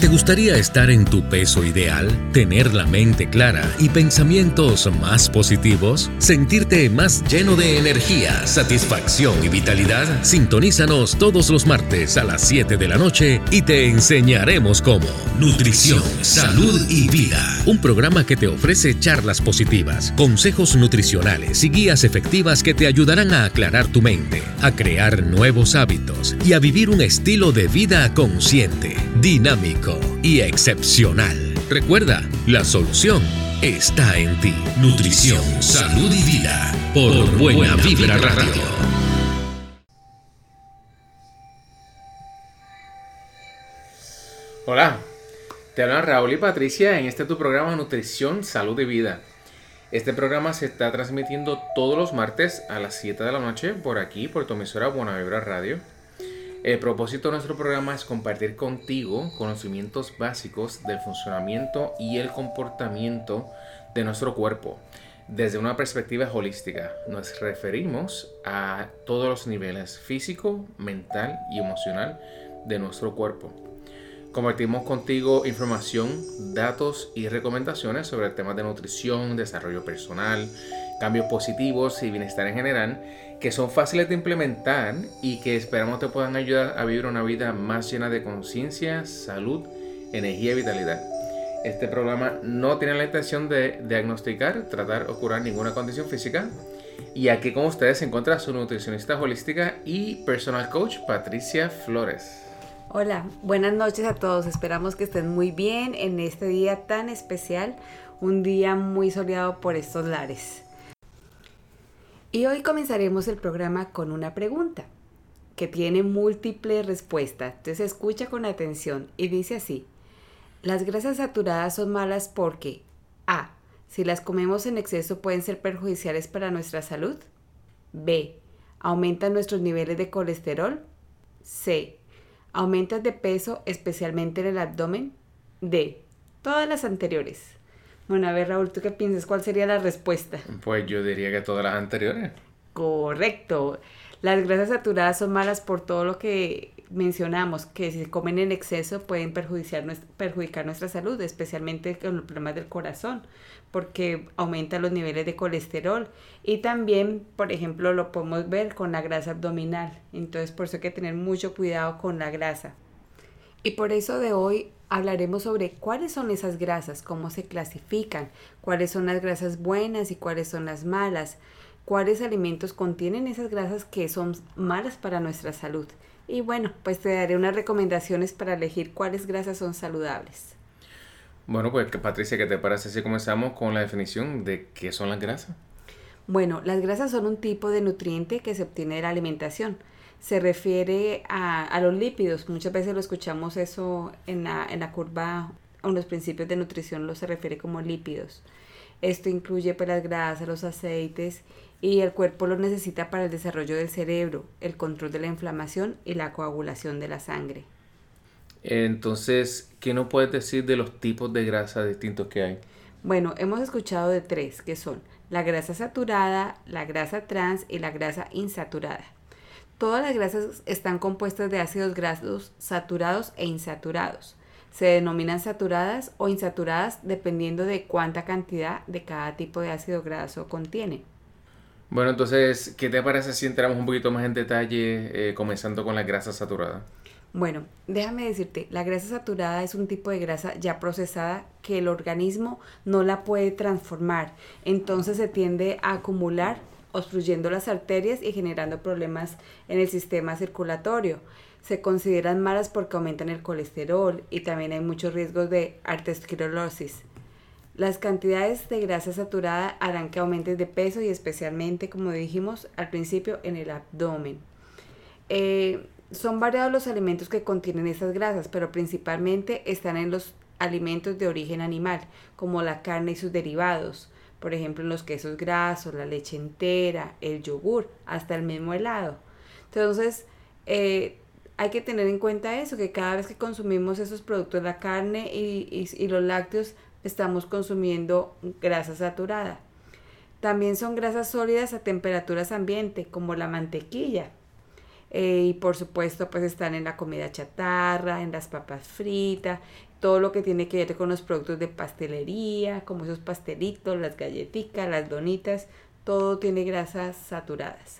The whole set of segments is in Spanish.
¿Te gustaría estar en tu peso ideal? ¿Tener la mente clara y pensamientos más positivos? ¿Sentirte más lleno de energía, satisfacción y vitalidad? Sintonízanos todos los martes a las 7 de la noche y te enseñaremos cómo. Nutrición, Salud y Vida. Un programa que te ofrece charlas positivas, consejos nutricionales y guías efectivas que te ayudarán a aclarar tu mente, a crear nuevos hábitos y a vivir un estilo de vida consciente, dinámico y excepcional. Recuerda, la solución está en ti. Nutrición, Salud y Vida por Buena Vibra Radio. Hola, te hablan Raúl y Patricia en tu programa Nutrición, Salud y Vida. Este programa se está transmitiendo todos los martes a las 7 de la noche por aquí, por tu emisora Buena Vibra Radio. El propósito de nuestro programa es compartir contigo conocimientos básicos del funcionamiento y el comportamiento de nuestro cuerpo desde una perspectiva holística. Nos referimos a todos los niveles físico, mental y emocional de nuestro cuerpo. Compartimos contigo información, datos y recomendaciones sobre temas de nutrición, desarrollo personal, cambios positivos y bienestar en general, que son fáciles de implementar y que esperamos te puedan ayudar a vivir una vida más llena de conciencia, salud, energía y vitalidad. Este programa no tiene la intención de diagnosticar, tratar o curar ninguna condición física. Y aquí con ustedes se encuentra su nutricionista holística y personal coach, Patricia Flores. Hola, buenas noches a todos. Esperamos que estén muy bien en este día tan especial, un día muy soleado por estos lares. Y hoy comenzaremos el programa con una pregunta que tiene múltiples respuestas. Entonces escucha con atención y dice así: ¿las grasas saturadas son malas porque A, si las comemos en exceso pueden ser perjudiciales para nuestra salud? B, aumentan nuestros niveles de colesterol? C, aumentan de peso especialmente en el abdomen? D, todas las anteriores. Bueno, a ver, Raúl, ¿tú qué piensas? ¿Cuál sería la respuesta? Pues yo diría que todas las anteriores. Correcto. Las grasas saturadas son malas por todo lo que mencionamos, que si se comen en exceso pueden perjudicar nuestra salud, especialmente con los problemas del corazón, porque aumenta los niveles de colesterol. Y también, por ejemplo, lo podemos ver con la grasa abdominal. Entonces, por eso hay que tener mucho cuidado con la grasa. Y por eso de hoy hablaremos sobre cuáles son esas grasas, cómo se clasifican, cuáles son las grasas buenas y cuáles son las malas, cuáles alimentos contienen esas grasas que son malas para nuestra salud. Y bueno, pues te daré unas recomendaciones para elegir cuáles grasas son saludables. Bueno, pues Patricia, ¿qué te parece si comenzamos con la definición de qué son las grasas? Bueno, las grasas son un tipo de nutriente que se obtiene de la alimentación. Se refiere a los lípidos. Muchas veces lo escuchamos eso en la curva, o en los principios de nutrición se refiere como lípidos. Esto incluye pues las grasas, los aceites, y el cuerpo los necesita para el desarrollo del cerebro, el control de la inflamación y la coagulación de la sangre. Entonces, ¿qué nos puedes decir de los tipos de grasa distintos que hay? Bueno, hemos escuchado de tres, que son la grasa saturada, la grasa trans y la grasa insaturada. Todas las grasas están compuestas de ácidos grasos saturados e insaturados. Se denominan saturadas o insaturadas dependiendo de cuánta cantidad de cada tipo de ácido graso contiene. Bueno, entonces, ¿qué te parece si entramos un poquito más en detalle, comenzando con la grasa saturada? Bueno, déjame decirte, la grasa saturada es un tipo de grasa ya procesada que el organismo no la puede transformar. Entonces se tiende a acumular, obstruyendo las arterias y generando problemas en el sistema circulatorio. Se consideran malas porque aumentan el colesterol y también hay muchos riesgos de arteriosclerosis. Las cantidades de grasa saturada harán que aumentes de peso y especialmente, como dijimos al principio, en el abdomen. Son variados los alimentos que contienen estas grasas, pero principalmente están en los alimentos de origen animal, como la carne y sus derivados. Por ejemplo, en los quesos grasos, la leche entera, el yogur, hasta el mismo helado. Entonces, hay que tener en cuenta eso, que cada vez que consumimos esos productos, la carne y los lácteos, estamos consumiendo grasa saturada. También son grasas sólidas a temperaturas ambiente, como la mantequilla. Y por supuesto pues están en la comida chatarra, en las papas fritas, todo lo que tiene que ver con los productos de pastelería, como esos pastelitos, las galletitas, las donitas, todo tiene grasas saturadas.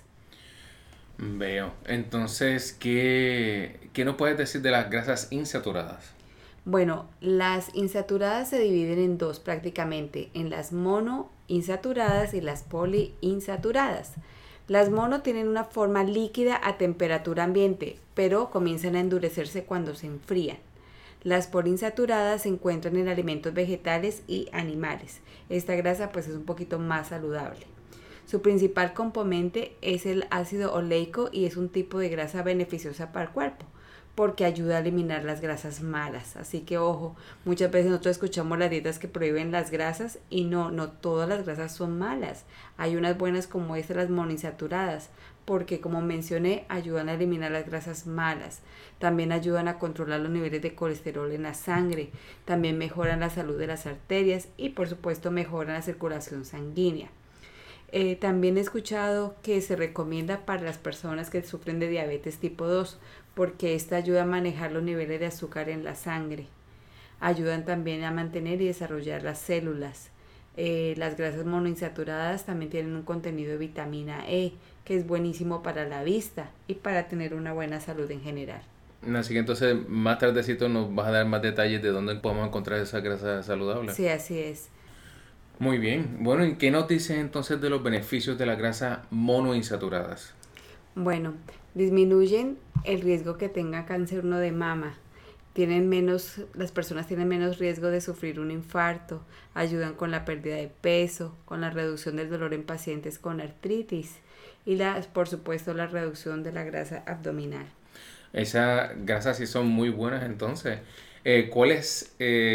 Veo. Entonces, ¿qué nos puedes decir de las grasas insaturadas? Bueno, las insaturadas se dividen en dos prácticamente, en las monoinsaturadas y las poliinsaturadas. Las mono tienen una forma líquida a temperatura ambiente, pero comienzan a endurecerse cuando se enfrían. Las poliinsaturadas se encuentran en alimentos vegetales y animales. Esta grasa pues es un poquito más saludable. Su principal componente es el ácido oleico y es un tipo de grasa beneficiosa para el cuerpo porque ayuda a eliminar las grasas malas. Así que ojo, muchas veces nosotros escuchamos las dietas que prohíben las grasas y no todas las grasas son malas. Hay unas buenas como estas, las monoinsaturadas, porque como mencioné, ayudan a eliminar las grasas malas. También ayudan a controlar los niveles de colesterol en la sangre. También mejoran la salud de las arterias y por supuesto mejoran la circulación sanguínea. También he escuchado que se recomienda para las personas que sufren de diabetes tipo 2 porque esta ayuda a manejar los niveles de azúcar en la sangre. Ayudan también a mantener y desarrollar las células. Las grasas monoinsaturadas también tienen un contenido de vitamina E, que es buenísimo para la vista y para tener una buena salud en general. Así que entonces más tardecito nos vas a dar más detalles de dónde podemos encontrar esa grasa saludable. Sí, así es. Muy bien. Bueno, ¿y qué nos dices entonces de los beneficios de la grasa monoinsaturadas? Bueno, disminuyen el riesgo que tenga cáncer de mama. Las personas tienen menos riesgo de sufrir un infarto, ayudan con la pérdida de peso, con la reducción del dolor en pacientes con artritis y por supuesto la reducción de la grasa abdominal. Esas grasas sí son muy buenas entonces. ¿Cuáles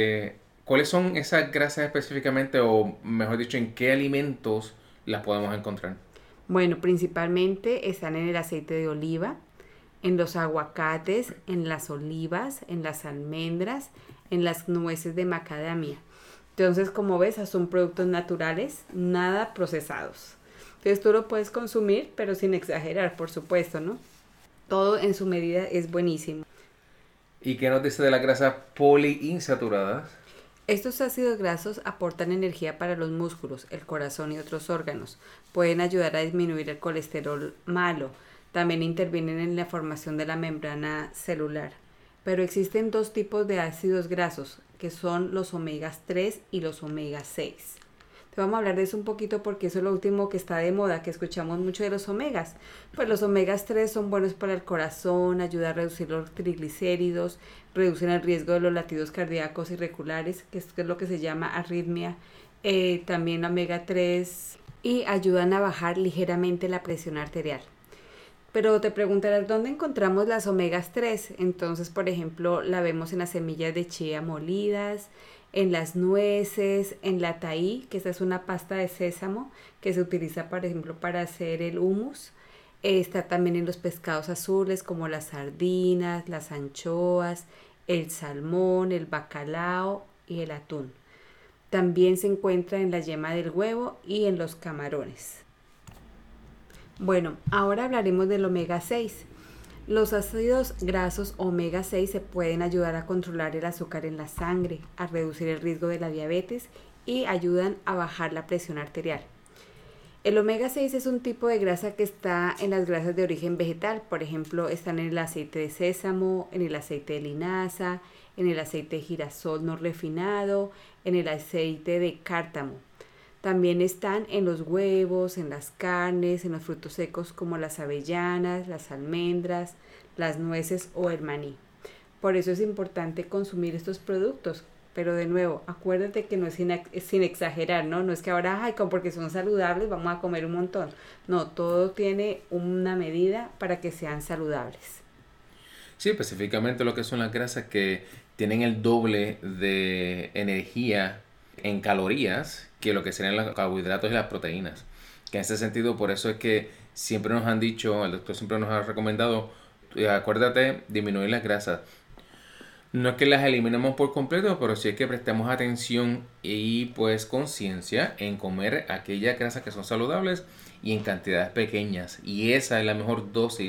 son esas grasas específicamente o mejor dicho, en qué alimentos las podemos encontrar? Bueno, principalmente están en el aceite de oliva, en los aguacates, en las olivas, en las almendras, en las nueces de macadamia. Entonces, como ves, son productos naturales, nada procesados. Entonces, tú lo puedes consumir, pero sin exagerar, por supuesto, ¿no? Todo en su medida es buenísimo. ¿Y qué nos dice de las grasas poliinsaturadas? Estos ácidos grasos aportan energía para los músculos, el corazón y otros órganos. Pueden ayudar a disminuir el colesterol malo. También intervienen en la formación de la membrana celular. Pero existen dos tipos de ácidos grasos, que son los omegas 3 y los omegas 6. Te vamos a hablar de eso un poquito porque eso es lo último que está de moda, que escuchamos mucho de los omegas. Pues los omegas 3 son buenos para el corazón, ayudan a reducir los triglicéridos, reducen el riesgo de los latidos cardíacos irregulares, que es lo que se llama arritmia. También omega 3 y ayudan a bajar ligeramente la presión arterial. Pero te preguntarás, ¿dónde encontramos las omegas 3? Entonces, por ejemplo, la vemos en las semillas de chía molidas, en las nueces, en la taí, que esta es una pasta de sésamo que se utiliza, por ejemplo, para hacer el hummus. Está también en los pescados azules como las sardinas, las anchoas, el salmón, el bacalao y el atún. También se encuentra en la yema del huevo y en los camarones. Bueno, ahora hablaremos del omega 6. Los ácidos grasos omega 6 se pueden ayudar a controlar el azúcar en la sangre, a reducir el riesgo de la diabetes y ayudan a bajar la presión arterial. El omega 6 es un tipo de grasa que está en las grasas de origen vegetal, por ejemplo, están en el aceite de sésamo, en el aceite de linaza, en el aceite de girasol no refinado, en el aceite de cártamo. También están en los huevos, en las carnes, en los frutos secos como las avellanas, las almendras, las nueces o el maní. Por eso es importante consumir estos productos. Pero de nuevo, acuérdate que no es sin exagerar, ¿no? No es que ahora, porque son saludables, vamos a comer un montón. No, todo tiene una medida para que sean saludables. Sí, específicamente lo que son las grasas que tienen el doble de energía en calorías que lo que serían los carbohidratos y las proteínas. Que en ese sentido, por eso es que siempre nos han dicho, el doctor siempre nos ha recomendado, acuérdate, disminuir las grasas. No es que las eliminemos por completo, pero sí es que prestemos atención y pues conciencia en comer aquellas grasas que son saludables y en cantidades pequeñas. Y esa es la mejor dosis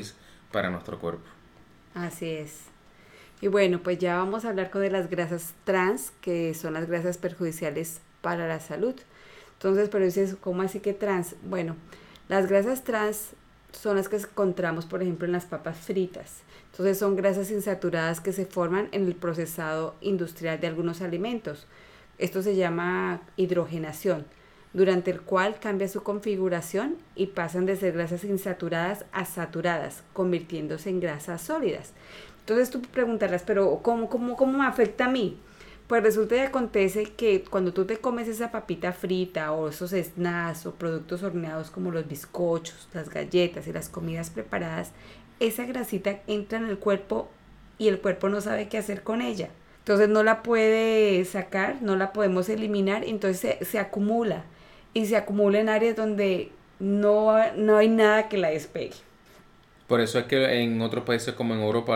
para nuestro cuerpo. Así es. Y bueno, pues ya vamos a hablar con de las grasas trans, que son las grasas perjudiciales para la salud. Entonces, pero dices, ¿cómo así que trans? Bueno, las grasas trans son las que encontramos, por ejemplo, en las papas fritas. Entonces, son grasas insaturadas que se forman en el procesado industrial de algunos alimentos. Esto se llama hidrogenación, durante el cual cambia su configuración y pasan de ser grasas insaturadas a saturadas, convirtiéndose en grasas sólidas. Entonces tú preguntarás, pero ¿cómo me afecta a mí? Pues resulta y acontece que cuando tú te comes esa papita frita o esos snacks o productos horneados como los bizcochos, las galletas y las comidas preparadas, esa grasita entra en el cuerpo y el cuerpo no sabe qué hacer con ella. Entonces no la puede sacar, no la podemos eliminar, entonces se acumula. Y se acumula en áreas donde no hay nada que la despegue. Por eso es que en otros países como en Europa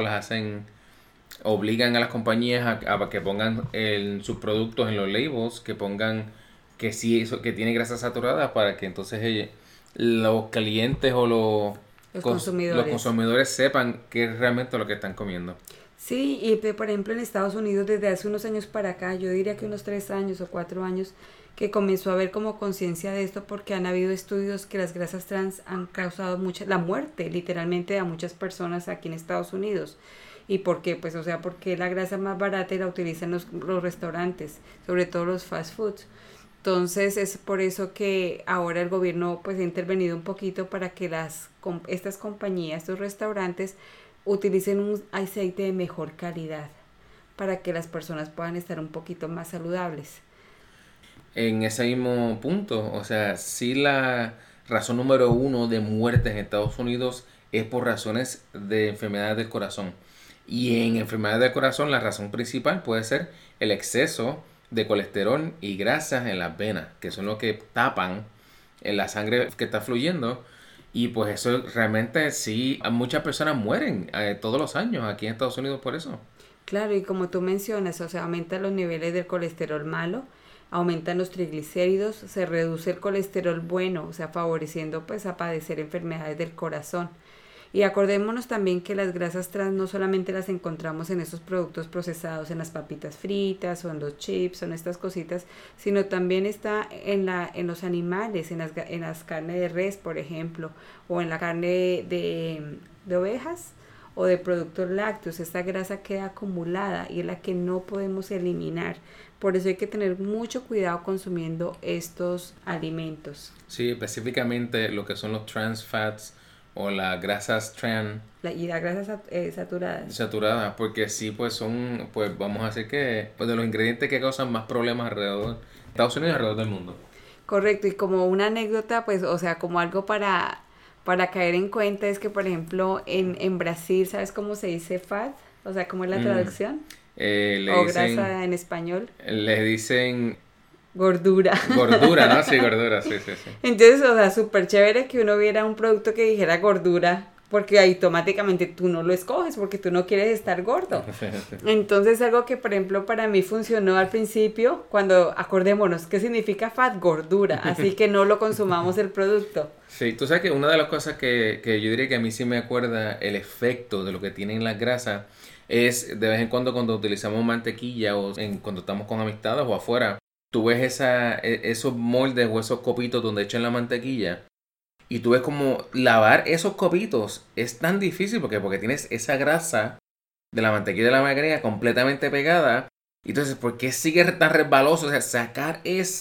obligan a las compañías a que pongan en sus productos, en los labels, que pongan que sí, eso, que tiene grasa saturada, para que entonces los clientes o los consumidores sepan qué es realmente lo que están comiendo. Sí, y por ejemplo en Estados Unidos desde hace unos años para acá, yo diría que unos 3 años o 4 años, que comenzó a haber como conciencia de esto, porque han habido estudios que las grasas trans han causado la muerte literalmente a muchas personas aquí en Estados Unidos. ¿Y por qué? Pues porque la grasa más barata y la utilizan los restaurantes, sobre todo los fast foods. Entonces es por eso que ahora el gobierno pues ha intervenido un poquito para que estas compañías, estos restaurantes, utilicen un aceite de mejor calidad para que las personas puedan estar un poquito más saludables. En ese mismo punto, o sea, sí, la razón número 1 de muertes en Estados Unidos es por razones de enfermedades del corazón. Y en enfermedades del corazón la razón principal puede ser el exceso de colesterol y grasas en las venas, que son lo que tapan en la sangre que está fluyendo. Y pues eso realmente sí, muchas personas mueren todos los años aquí en Estados Unidos por eso. Claro, y como tú mencionas, aumentan los niveles del colesterol malo, aumentan los triglicéridos, se reduce el colesterol bueno, favoreciendo pues a padecer enfermedades del corazón. Y acordémonos también que las grasas trans no solamente las encontramos en esos productos procesados, en las papitas fritas o en los chips o en estas cositas, sino también está en los animales, en las carnes de res, por ejemplo, o en la carne de ovejas o de productos lácteos. Esta grasa queda acumulada y es la que no podemos eliminar. Por eso hay que tener mucho cuidado consumiendo estos alimentos. Sí, específicamente lo que son los trans fats o las grasas trans. Y las grasas saturadas. Saturadas, porque sí, pues son, pues vamos a decir que pues de los ingredientes que causan más problemas alrededor de Estados Unidos y alrededor del mundo. Correcto, y como una anécdota, pues, como algo para caer en cuenta, es que, por ejemplo, en Brasil, ¿sabes cómo se dice fat? ¿Cómo es la traducción? Grasa en español. Le dicen gordura. Gordura, ¿no? Sí, gordura, sí. Entonces, súper chévere que uno viera un producto que dijera gordura, porque automáticamente tú no lo escoges, porque tú no quieres estar gordo. Entonces, algo que, por ejemplo, para mí funcionó al principio, cuando acordémonos, ¿qué significa fat? Gordura, así que no lo consumamos el producto. Sí, tú sabes que una de las cosas que yo diría que a mí sí me acuerda el efecto de lo que tienen las grasas es de vez en cuando utilizamos mantequilla o cuando estamos con amistades o afuera. Tú ves esos moldes o esos copitos donde echan la mantequilla y tú ves como lavar esos copitos es tan difícil porque tienes esa grasa de la mantequilla y de la margarina completamente pegada. Y entonces, ¿por qué sigue tan resbaloso? O sea, sacar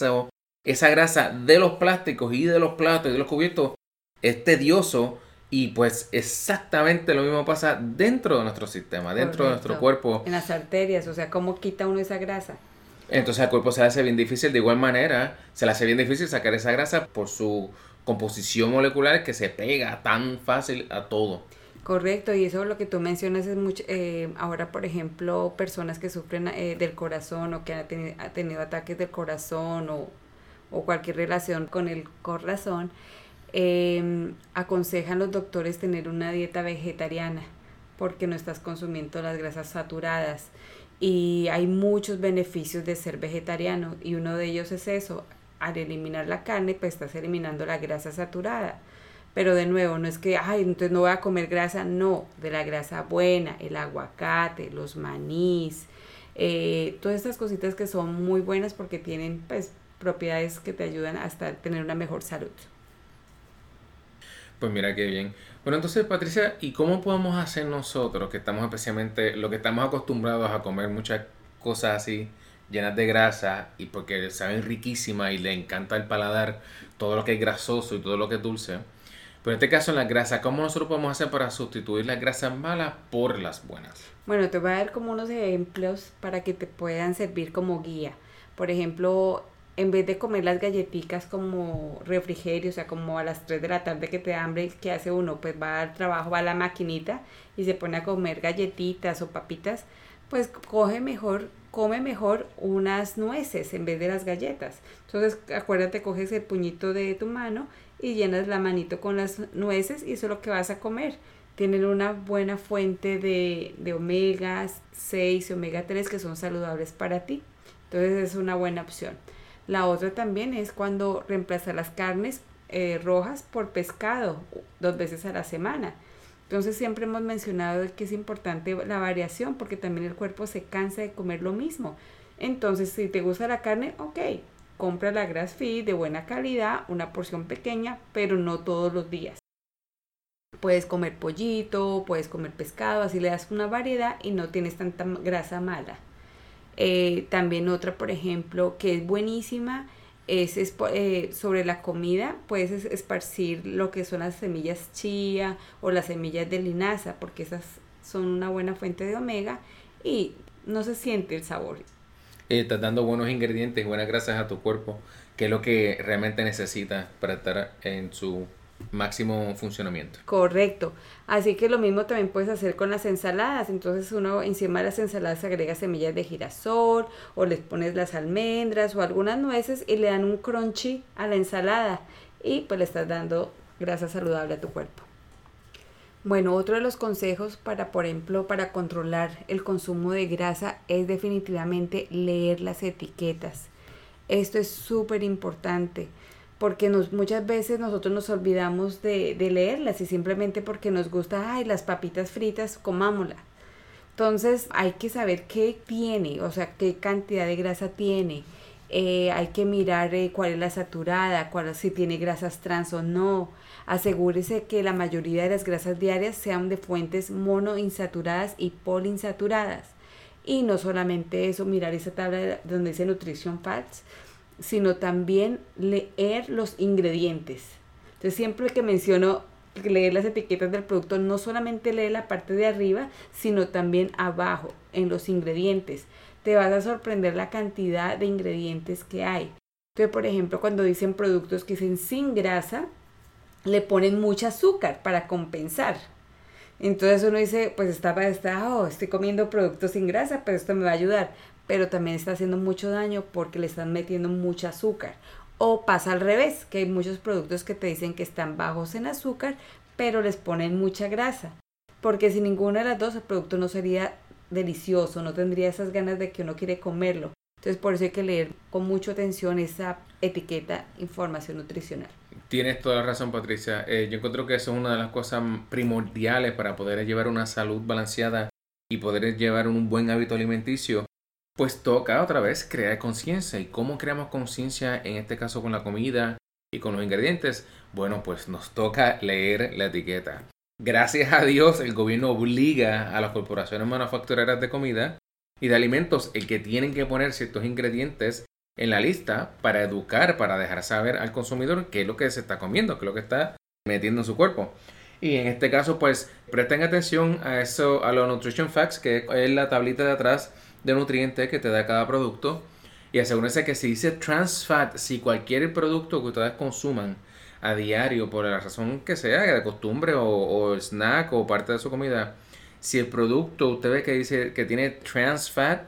esa grasa de los plásticos y de los platos y de los cubiertos es tedioso. Y pues exactamente lo mismo pasa dentro de nuestro sistema, dentro de nuestro cuerpo. En las arterias, ¿cómo quita uno esa grasa? Entonces al cuerpo se le hace bien difícil, de igual manera, se le hace bien difícil sacar esa grasa por su composición molecular que se pega tan fácil a todo. Correcto, y eso lo que tú mencionas es mucho, ahora por ejemplo, personas que sufren del corazón o que han tenido ataques del corazón o cualquier relación con el corazón, aconsejan los doctores tener una dieta vegetariana porque no estás consumiendo las grasas saturadas. Y hay muchos beneficios de ser vegetariano y uno de ellos es eso, al eliminar la carne pues estás eliminando la grasa saturada, Pero de nuevo, no es que, ay, entonces no voy a comer grasa, no, de la grasa buena, el aguacate, los manís, todas estas cositas que son muy buenas porque tienen pues propiedades que te ayudan hasta tener una mejor salud. Pues mira qué bien. Bueno, entonces Patricia, ¿y cómo podemos hacer nosotros que estamos especialmente, lo que estamos acostumbrados a comer muchas cosas así llenas de grasa y porque saben riquísimas y le encanta el paladar todo lo que es grasoso y todo lo que es dulce? Pero en este caso en las grasas, ¿cómo nosotros podemos hacer para sustituir las grasas malas por las buenas? Bueno, te voy a dar como unos ejemplos para que te puedan servir como guía. Por ejemplo, en vez de comer las galletitas como refrigerio, o sea, como a las 3 de la tarde que te da hambre, ¿qué hace uno? Pues va al trabajo, va a la maquinita y se pone a comer galletitas o papitas, pues come mejor unas nueces en vez de las galletas. Entonces, acuérdate, coges el puñito de tu mano y llenas la manito con las nueces y eso es lo que vas a comer. Tienen una buena fuente de omega 6 y omega 3 que son saludables para ti. Entonces es una buena opción. La otra también es cuando reemplazar las carnes rojas por pescado 2 veces a la semana. Entonces siempre hemos mencionado que es importante la variación porque también el cuerpo se cansa de comer lo mismo. Entonces si te gusta la carne, ok, compra la grass feed de buena calidad, una porción pequeña, pero no todos los días. Puedes comer pollito, puedes comer pescado, así le das una variedad y no tienes tanta grasa mala. También otra, por ejemplo, que es buenísima, es sobre la comida, puedes esparcir lo que son las semillas chía o las semillas de linaza, porque esas son una buena fuente de omega y no se siente el sabor. Estás dando buenos ingredientes y buenas grasas a tu cuerpo, que es lo que realmente necesita para estar en su máximo funcionamiento. Correcto. Así que lo mismo también puedes hacer con las ensaladas. Entonces uno encima de las ensaladas agrega semillas de girasol o les pones las almendras o algunas nueces y le dan un crunchy a la ensalada y pues le estás dando grasa saludable a tu cuerpo. Bueno, otro de los consejos para, por ejemplo, para controlar el consumo de grasa es definitivamente leer las etiquetas. Esto es súper importante porque muchas veces nosotros nos olvidamos de leerlas y simplemente porque nos gusta, ay, las papitas fritas, comámoslas. Entonces hay que saber qué tiene, o sea, qué cantidad de grasa tiene. Hay que mirar cuál es la saturada, si tiene grasas trans o no. Asegúrese que la mayoría de las grasas diarias sean de fuentes monoinsaturadas y poliinsaturadas. Y no solamente eso, mirar esa tabla donde dice Nutrition Facts, sino también leer los ingredientes. Entonces siempre que menciono leer las etiquetas del producto, no solamente lee la parte de arriba, sino también abajo, en los ingredientes. Te vas a sorprender la cantidad de ingredientes que hay. Entonces, por ejemplo, cuando dicen productos que dicen sin grasa, le ponen mucho azúcar para compensar. Entonces uno dice, pues estoy comiendo productos sin grasa, pero esto me va a ayudar. Pero también está haciendo mucho daño porque le están metiendo mucho azúcar. O pasa al revés, que hay muchos productos que te dicen que están bajos en azúcar, pero les ponen mucha grasa. Porque si ninguna de las dos, el producto no sería delicioso, no tendría esas ganas de que uno quiere comerlo. Entonces por eso hay que leer con mucha atención esa etiqueta, información nutricional. Tienes toda la razón, Patricia. Yo encuentro que eso es una de las cosas primordiales para poder llevar una salud balanceada y poder llevar un buen hábito alimenticio. Pues toca otra vez crear conciencia. ¿Y cómo creamos conciencia en este caso con la comida y con los ingredientes? Bueno, pues nos toca leer la etiqueta. Gracias a Dios, el gobierno obliga a las corporaciones manufactureras de comida y de alimentos el que tienen que poner ciertos ingredientes en la lista para educar, para dejar saber al consumidor qué es lo que se está comiendo, qué es lo que está metiendo en su cuerpo. Y en este caso, pues presten atención a eso, a los Nutrition Facts, que es la tablita de atrás de nutrientes que te da cada producto. Y asegúrense que si dice trans fat, si cualquier producto que ustedes consuman a diario, por la razón que sea, de costumbre o snack o parte de su comida, si el producto usted ve que dice que tiene trans fat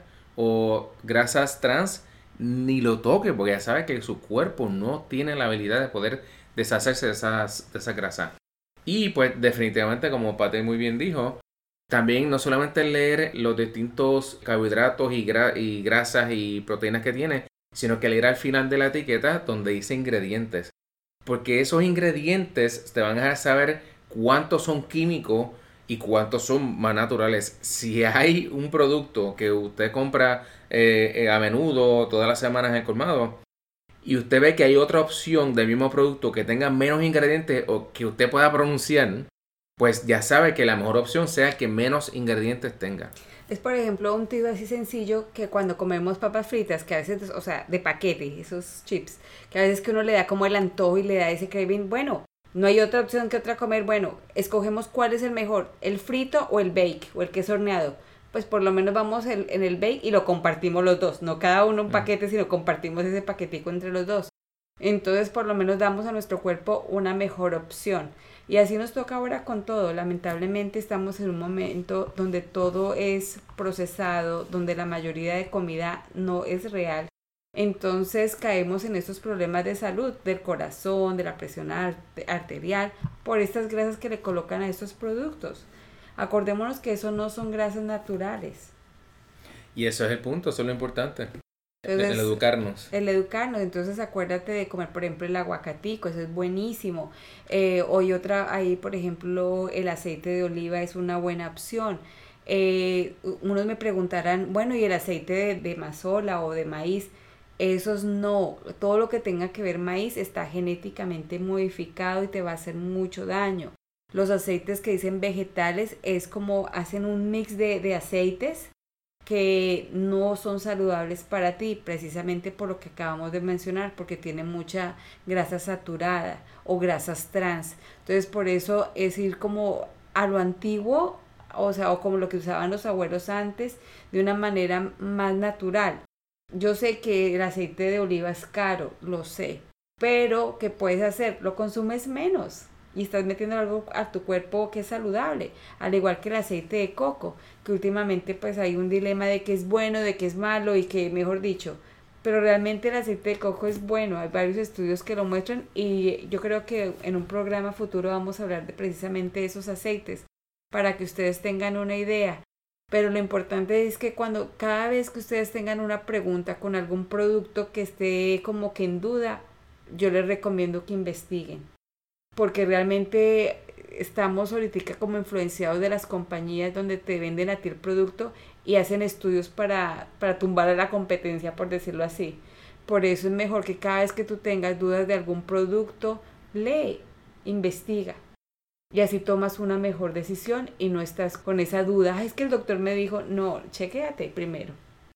o grasas trans, ni lo toque, porque ya sabe que su cuerpo no tiene la habilidad de poder deshacerse de esa grasa. Y pues definitivamente, como Pate muy bien dijo, también no solamente leer los distintos carbohidratos y grasas y proteínas que tiene, sino que leer al final de la etiqueta donde dice ingredientes. porque esos ingredientes te van a dejar saber cuántos son químicos y cuántos son más naturales. Si hay un producto que usted compra a menudo, todas las semanas en el colmado, y usted ve que hay otra opción del mismo producto que tenga menos ingredientes o que usted pueda pronunciar, pues ya sabe que la mejor opción sea que menos ingredientes tenga. Es, por ejemplo, un tip así sencillo que cuando comemos papas fritas, que a veces, o sea, de paquete, esos chips, que a veces que uno le da como el antojo y le da ese craving, bueno, no hay otra opción que otra comer, bueno, escogemos cuál es el mejor, el frito o el bake, o el que es horneado. Pues por lo menos vamos en el bake y lo compartimos los dos, no cada uno un paquete, sino compartimos ese paquetico entre los dos. Entonces por lo menos damos a nuestro cuerpo una mejor opción. Y así nos toca ahora con todo. Lamentablemente estamos en un momento donde todo es procesado, donde la mayoría de comida no es real. Entonces caemos en estos problemas de salud, del corazón, de la presión arterial, por estas grasas que le colocan a estos productos. Acordémonos que eso no son grasas naturales. Y eso es el punto, eso es lo importante. Entonces, el educarnos. El educarnos, entonces acuérdate de comer, por ejemplo, el aguacatico, eso es buenísimo. Hoy otra, ahí por ejemplo, el aceite de oliva es una buena opción. Unos me preguntarán, bueno, ¿y el aceite de mazola o de maíz? Esos no, todo lo que tenga que ver maíz está genéticamente modificado y te va a hacer mucho daño. Los aceites que dicen vegetales es como hacen un mix de aceites que no son saludables para ti, precisamente por lo que acabamos de mencionar, porque tiene mucha grasa saturada o grasas trans. Entonces por eso es ir como a lo antiguo, o sea, o como lo que usaban los abuelos antes, de una manera más natural. Yo sé que el aceite de oliva es caro, lo sé, pero ¿qué puedes hacer? Lo consumes menos y estás metiendo algo a tu cuerpo que es saludable, al igual que el aceite de coco, que últimamente pues hay un dilema de que es bueno, de que es malo y que, mejor dicho, pero realmente el aceite de coco es bueno, hay varios estudios que lo muestran y yo creo que en un programa futuro vamos a hablar de precisamente esos aceites para que ustedes tengan una idea. Pero lo importante es que cada vez que ustedes tengan una pregunta con algún producto que esté como que en duda, yo les recomiendo que investiguen. Porque realmente estamos ahorita como influenciados de las compañías donde te venden a ti el producto y hacen estudios para tumbar a la competencia, por decirlo así. Por eso es mejor que cada vez que tú tengas dudas de algún producto, lee, investiga. Y así tomas una mejor decisión y no estás con esa duda. Es que el doctor me dijo, no, chequéate primero.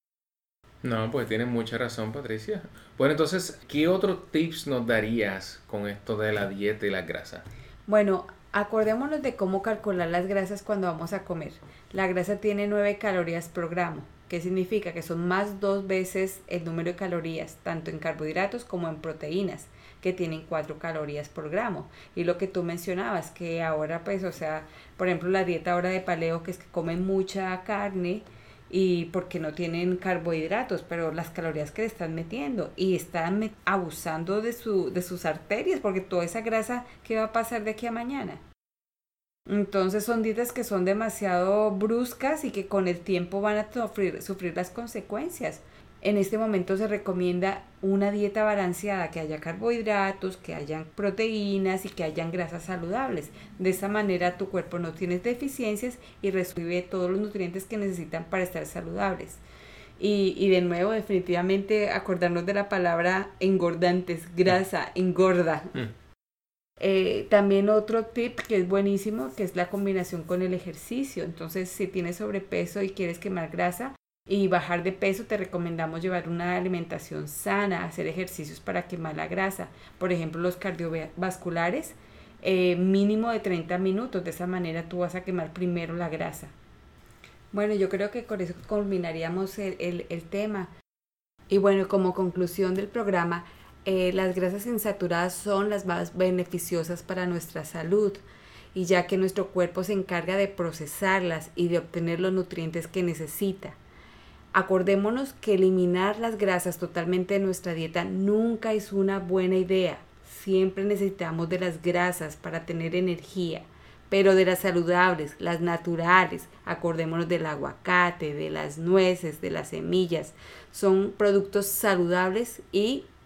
No, pues tienes mucha razón, Patricia. Bueno, entonces, ¿qué otros tips nos darías con esto de la dieta y las grasas? Bueno, acordémonos de cómo calcular las grasas cuando vamos a comer. La grasa tiene 9 calorías por gramo. ¿Qué significa? Que son más 2 veces el número de calorías, tanto en carbohidratos como en proteínas, que tienen 4 calorías por gramo. Y lo que tú mencionabas, que ahora pues, o sea, por ejemplo, la dieta ahora de paleo, que es que comen mucha carne y porque no tienen carbohidratos, pero las calorías que le están metiendo y están abusando de sus arterias, porque toda esa grasa, ¿qué va a pasar de aquí a mañana? Entonces son dietas que son demasiado bruscas y que con el tiempo van a sufrir las consecuencias. En este momento se recomienda una dieta balanceada, que haya carbohidratos, que hayan proteínas y que hayan grasas saludables. De esa manera tu cuerpo no tiene deficiencias y recibe todos los nutrientes que necesitan para estar saludables. Y de nuevo, definitivamente acordarnos de la palabra engordantes, grasa, engorda. También otro tip que es buenísimo, que es la combinación con el ejercicio. Entonces, si tienes sobrepeso y quieres quemar grasa y bajar de peso, te recomendamos llevar una alimentación sana, hacer ejercicios para quemar la grasa. Por ejemplo, los cardiovasculares, mínimo de 30 minutos. De esa manera tú vas a quemar primero la grasa. Bueno, yo creo que con eso culminaríamos el tema. Y bueno, como conclusión del programa, las grasas insaturadas son las más beneficiosas para nuestra salud, y ya que nuestro cuerpo se encarga de procesarlas y de obtener los nutrientes que necesita. Acordémonos que eliminar las grasas totalmente de nuestra dieta nunca es una buena idea. Siempre necesitamos de las grasas para tener energía, pero de las saludables, las naturales. Acordémonos del aguacate, de las nueces, de las semillas. Son productos saludables y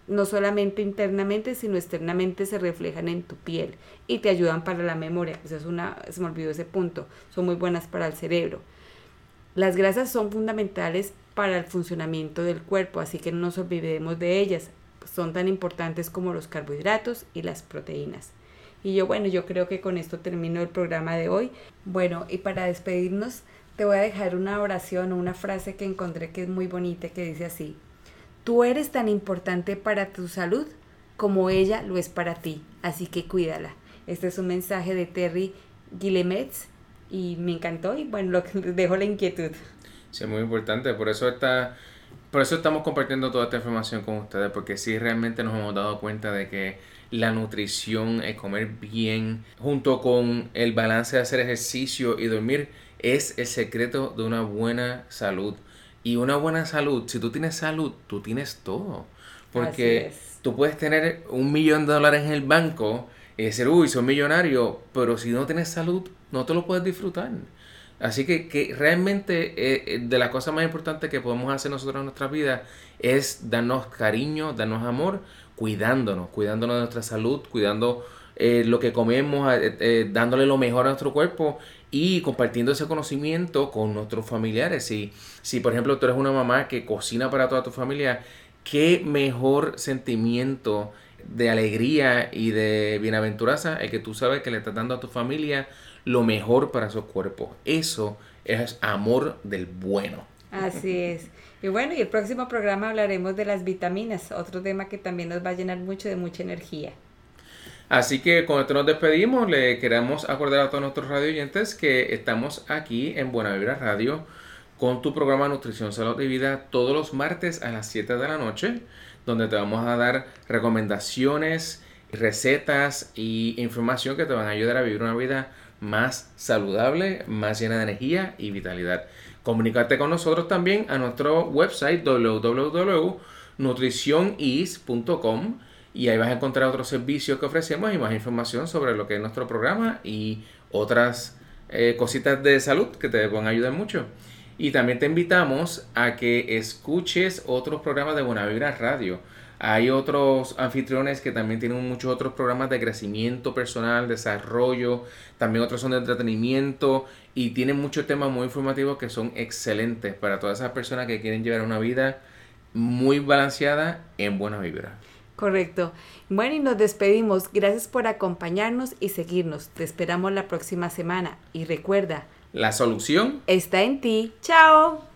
no solamente internamente, sino externamente se reflejan en tu piel y te ayudan para la memoria. Pues se me olvidó ese punto, son muy buenas para el cerebro. Las grasas son fundamentales para el funcionamiento del cuerpo, así que no nos olvidemos de ellas. Son tan importantes como los carbohidratos y las proteínas. Y yo creo que con esto termino el programa de hoy. Bueno, y para despedirnos, te voy a dejar una oración o una frase que encontré que es muy bonita, que dice así: tú eres tan importante para tu salud como ella lo es para ti, así que cuídala. Este es un mensaje de Terry Guillemets y me encantó y les dejo la inquietud. Sí, muy importante, por eso estamos compartiendo toda esta información con ustedes, porque sí realmente nos hemos dado cuenta de que la nutrición, el comer bien, junto con el balance de hacer ejercicio y dormir, es el secreto de una buena salud. Y una buena salud, si tú tienes salud, tú tienes todo. Porque tú puedes tener $1 millón en el banco y decir, uy, soy millonario, pero si no tienes salud, no te lo puedes disfrutar. Así que realmente de las cosas más importantes que podemos hacer nosotros en nuestra vida es darnos cariño, darnos amor, cuidándonos de nuestra salud, cuidando lo que comemos, dándole lo mejor a nuestro cuerpo y compartiendo ese conocimiento con nuestros familiares. Si por ejemplo tú eres una mamá que cocina para toda tu familia, qué mejor sentimiento de alegría y de bienaventuranza el que tú sabes que le estás dando a tu familia lo mejor para su cuerpo. Eso es amor del bueno. Así es. Y y el próximo programa hablaremos de las vitaminas, otro tema que también nos va a llenar mucho de mucha energía. Así que con esto nos despedimos. Le queremos acordar a todos nuestros radio oyentes que estamos aquí en Buena Vibra Radio con tu programa Nutrición, Salud y Vida todos los martes a las 7 de la noche, donde te vamos a dar recomendaciones, recetas y información que te van a ayudar a vivir una vida más saludable, más llena de energía y vitalidad. Comunícate con nosotros también a nuestro website www.nutricionis.com y ahí vas a encontrar otros servicios que ofrecemos y más información sobre lo que es nuestro programa y otras cositas de salud que te van a ayudar mucho. Y también te invitamos a que escuches otros programas de Buena Vibra Radio. Hay otros anfitriones que también tienen muchos otros programas de crecimiento personal, desarrollo, también otros son de entretenimiento y tienen muchos temas muy informativos que son excelentes para todas esas personas que quieren llevar una vida muy balanceada en buena vibra. Correcto. Bueno, y nos despedimos. Gracias por acompañarnos y seguirnos. Te esperamos la próxima semana. Y recuerda, la solución está en ti. ¡Chao!